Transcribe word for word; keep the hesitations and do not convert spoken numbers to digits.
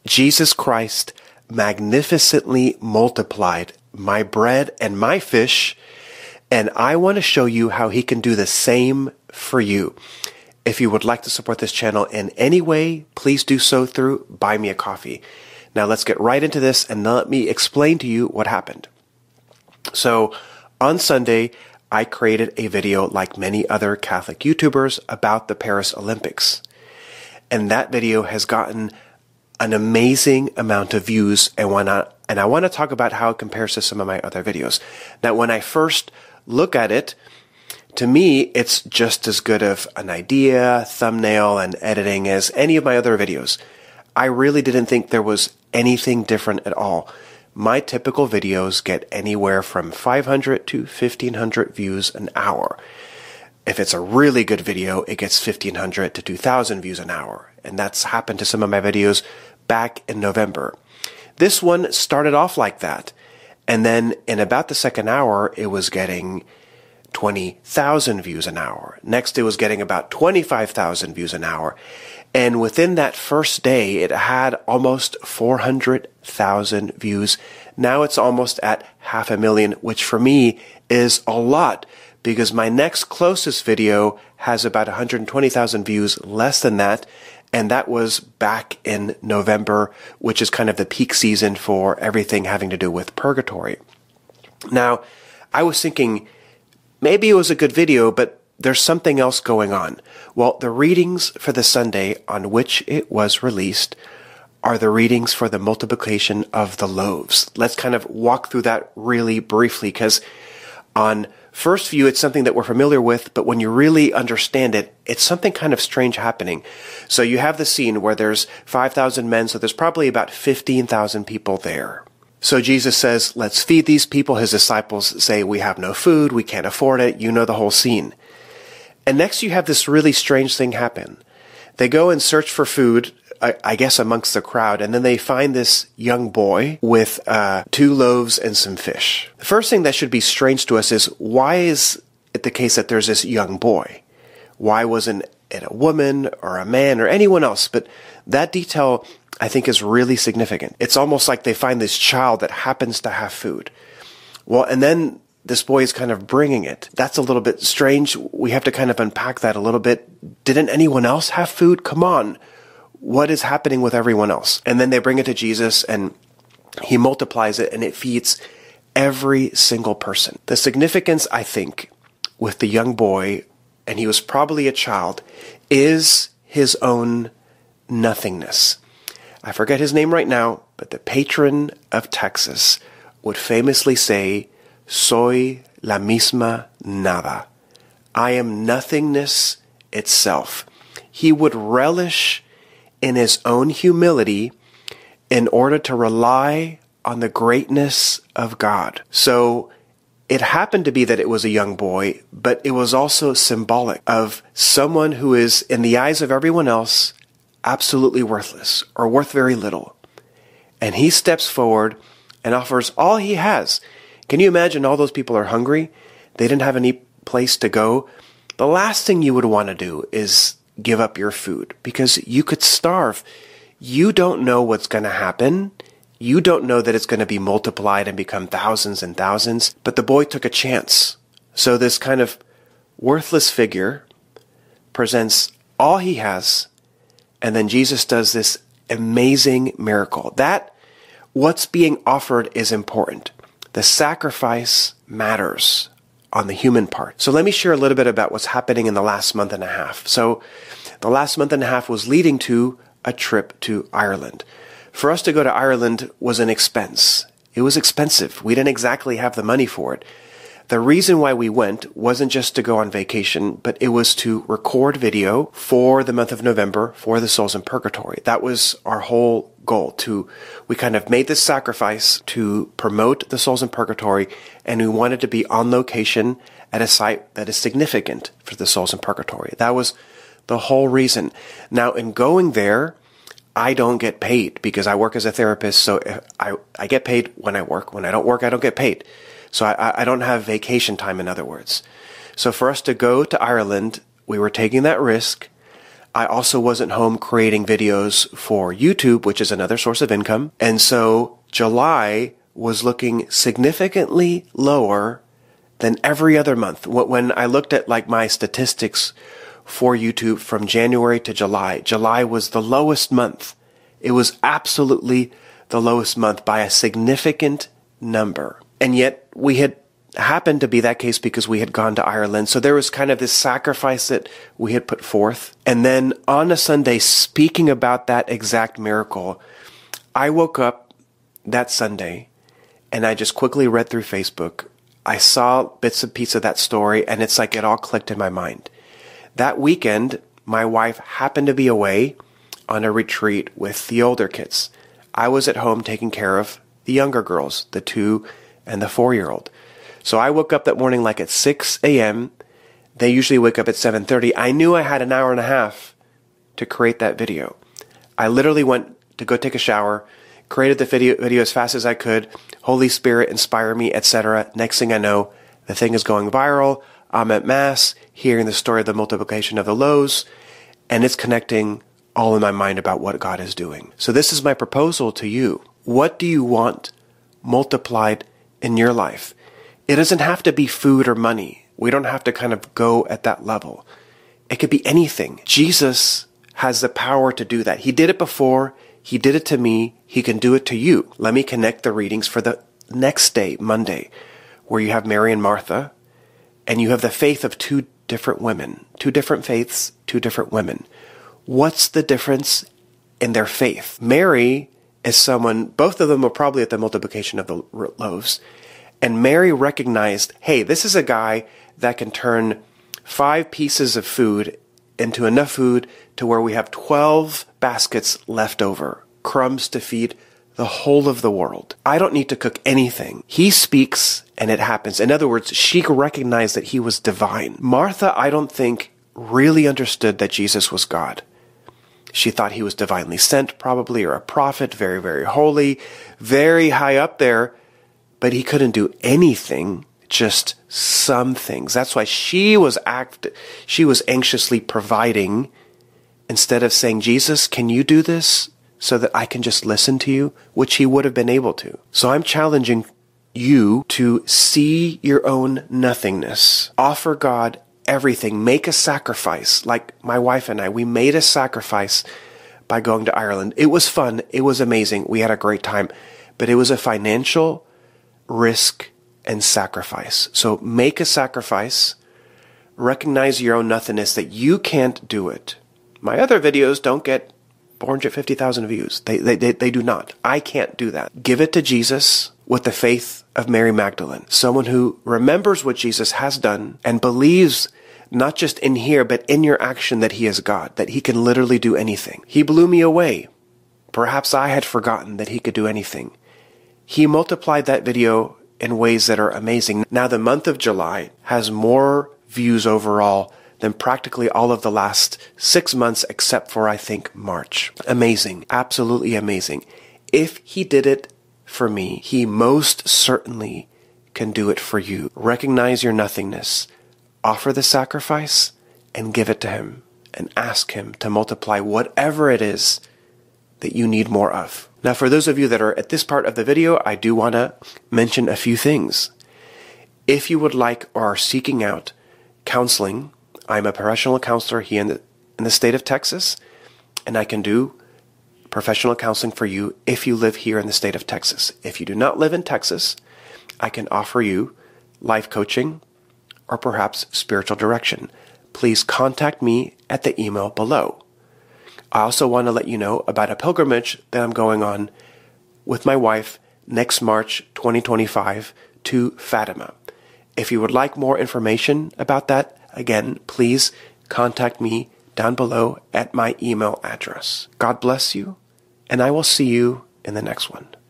Jesus Christ magnificently multiplied my bread and my fish, and I want to show you how he can do the same for you. If you would like to support this channel in any way, please do so through Buy Me a Coffee. Now let's get right into this and let me explain to you what happened. So on Sunday, I created a video like many other Catholic YouTubers about the Paris Olympics. And that video has gotten an amazing amount of views, and why not? And I want to talk about how it compares to some of my other videos. Now, when I first look at it, to me, it's just as good of an idea, thumbnail, and editing as any of my other videos. I really didn't think there was anything different at all. My typical videos get anywhere from five hundred to fifteen hundred views an hour. If it's a really good video, it gets fifteen hundred to two thousand views an hour. And that's happened to some of my videos back in November. This one started off like that. And then in about the second hour, it was getting twenty thousand views an hour. Next, it was getting about twenty-five thousand views an hour. And within that first day, it had almost four hundred thousand views. Now it's almost at half a million, which for me is a lot, because my next closest video has about one hundred twenty thousand views less than that. And that was back in November, which is kind of the peak season for everything having to do with purgatory. Now, I was thinking, maybe it was a good video, but there's something else going on. Well, the readings for the Sunday on which it was released are the readings for the multiplication of the loaves. Let's kind of walk through that really briefly, because on first view, it's something that we're familiar with, but when you really understand it, it's something kind of strange happening. So you have the scene where there's five thousand men, so there's probably about fifteen thousand people there. So Jesus says, let's feed these people. His disciples say, we have no food, we can't afford it. You know the whole scene. And next you have this really strange thing happen. They go and search for food, I, I guess amongst the crowd, and then they find this young boy with uh, two loaves and some fish. The first thing that should be strange to us is, why is it the case that there's this young boy? Why wasn't it a woman or a man or anyone else? But that detail, I think, is really significant. It's almost like they find this child that happens to have food. Well, and then this boy is kind of bringing it. That's a little bit strange. We have to kind of unpack that a little bit. Didn't anyone else have food? Come on. What is happening with everyone else? And then they bring it to Jesus, and he multiplies it, and it feeds every single person. The significance, I think, with the young boy, and he was probably a child, is his own nothingness. I forget his name right now, but the patron of Texas would famously say, "Soy la misma nada." I am nothingness itself. He would relish in his own humility in order to rely on the greatness of God. So it happened to be that it was a young boy, but it was also symbolic of someone who is, in the eyes of everyone else, absolutely worthless or worth very little. And he steps forward and offers all he has. Can you imagine all those people are hungry? They didn't have any place to go. The last thing you would want to do is give up your food, because you could starve. You don't know what's going to happen. You don't know that it's going to be multiplied and become thousands and thousands. But the boy took a chance. So this kind of worthless figure presents all he has, and then Jesus does this amazing miracle. That what's being offered is important. The sacrifice matters on the human part. So let me share a little bit about what's happening in the last month and a half. So the last month and a half was leading to a trip to Ireland. For us to go to Ireland was an expense. It was expensive. We didn't exactly have the money for it. The reason why we went wasn't just to go on vacation, but it was to record video for the month of November for the Souls in Purgatory. That was our whole goal. To we kind of made this sacrifice to promote the Souls in Purgatory, and we wanted to be on location at a site that is significant for the Souls in Purgatory. That was the whole reason. Now, in going there, I don't get paid because I work as a therapist, so I, I get paid when I work. When I don't work, I don't get paid. So I, I don't have vacation time, in other words. So for us to go to Ireland, we were taking that risk. I also wasn't home creating videos for YouTube, which is another source of income. And so July was looking significantly lower than every other month. When I looked at like my statistics for YouTube from January to July, July was the lowest month. It was absolutely the lowest month by a significant number. And yet we had happened to be that case because we had gone to Ireland. So there was kind of this sacrifice that we had put forth. And then on a Sunday, speaking about that exact miracle, I woke up that Sunday and I just quickly read through Facebook. I saw bits and pieces of that story, and it's like it all clicked in my mind. That weekend, my wife happened to be away on a retreat with the older kids. I was at home taking care of the younger girls, the two and the four-year-old. So I woke up that morning like at six a.m. They usually wake up at seven thirty. I knew I had an hour and a half to create that video. I literally went to go take a shower, created the video, video as fast as I could. Holy Spirit, inspire me, et cetera. Next thing I know, the thing is going viral. I'm at Mass, hearing the story of the multiplication of the loaves, and it's connecting all in my mind about what God is doing. So this is my proposal to you. What do you want multiplied in your life? It doesn't have to be food or money. We don't have to kind of go at that level. It could be anything. Jesus has the power to do that. He did it before. He did it to me. He can do it to you. Let me connect the readings for the next day, Monday, where you have Mary and Martha, and you have the faith of two different women, two different faiths, two different women. What's the difference in their faith? Mary is someone, both of them were probably at the multiplication of the loaves, and Mary recognized, hey, this is a guy that can turn five pieces of food into enough food to where we have twelve baskets left over, crumbs to feed the whole of the world. I don't need to cook anything. He speaks and it happens. In other words, she recognized that he was divine. Martha, I don't think, really understood that Jesus was God. She thought he was divinely sent, probably, or a prophet, very, very holy, very high up there, but he couldn't do anything, just some things. That's why she was act, she was anxiously providing instead of saying, Jesus, can you do this so that I can just listen to you, which he would have been able to. So I'm challenging you to see your own nothingness, offer God everything, make a sacrifice. Like my wife and I, we made a sacrifice by going to Ireland. It was fun. It was amazing. We had a great time, but it was a financial risk and sacrifice. So make a sacrifice, recognize your own nothingness, that you can't do it. My other videos don't get four hundred fifty thousand views. They, they, they, they do not. I can't do that. Give it to Jesus with the faith of Mary Magdalene, someone who remembers what Jesus has done and believes not just in here, but in your action that he is God, that he can literally do anything. He blew me away. Perhaps I had forgotten that he could do anything. He multiplied that video in ways that are amazing. Now the month of July has more views overall than practically all of the last six months except for, I think, March. Amazing. Absolutely amazing. If he did it for me, he most certainly can do it for you. Recognize your nothingness. Offer the sacrifice and give it to him and ask him to multiply whatever it is that you need more of. Now, for those of you that are at this part of the video, I do want to mention a few things. If you would like or are seeking out counseling, I'm a professional counselor here in the, in the state of Texas, and I can do professional counseling for you if you live here in the state of Texas. If you do not live in Texas, I can offer you life coaching or perhaps spiritual direction. Please contact me at the email below. I also want to let you know about a pilgrimage that I'm going on with my wife next March twenty twenty-five to Fatima. If you would like more information about that, again, please contact me down below at my email address. God bless you, and I will see you in the next one.